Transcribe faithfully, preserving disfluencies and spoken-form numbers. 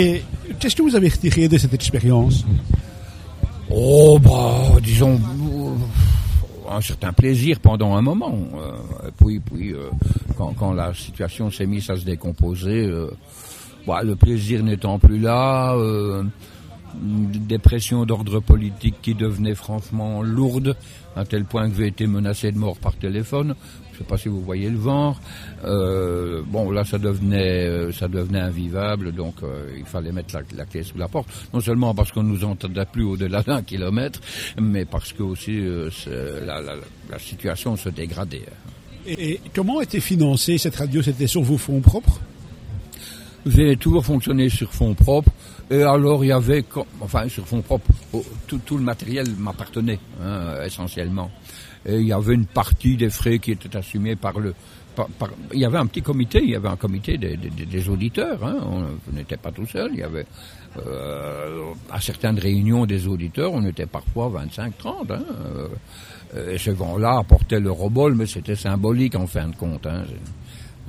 Et qu'est-ce que vous avez retiré de cette expérience? Oh, bah, disons, euh, un certain plaisir pendant un moment. Euh, puis, puis euh, quand, quand la situation s'est mise à se décomposer, euh, bah, le plaisir n'étant plus là, euh, des pressions d'ordre politique qui devenaient franchement lourdes, à tel point que j'ai été menacé de mort par téléphone. Je ne sais pas si vous voyez le genre. Euh, bon, là, ça devenait, ça devenait invivable, donc euh, il fallait mettre la, la clé sous la porte. Non seulement parce qu'on ne nous entendait plus au-delà d'un kilomètre, mais parce que aussi euh, la, la, la situation se dégradait. Et, et comment était financée cette radio? C'était sur vos fonds propres? J'ai toujours fonctionné sur fonds propres. Et alors, il y avait, enfin, sur fonds propres, tout, tout le matériel m'appartenait, hein, essentiellement. Et il y avait une partie des frais qui étaient assumés par le... Par, par, il y avait un petit comité, il y avait un comité des, des, des auditeurs, hein, on n'était pas tout seul, il y avait... Euh, à certaines réunions des auditeurs, on était parfois vingt-cinq trente, hein, euh, et ces gens-là apportaient le rebol, mais c'était symbolique en fin de compte, hein.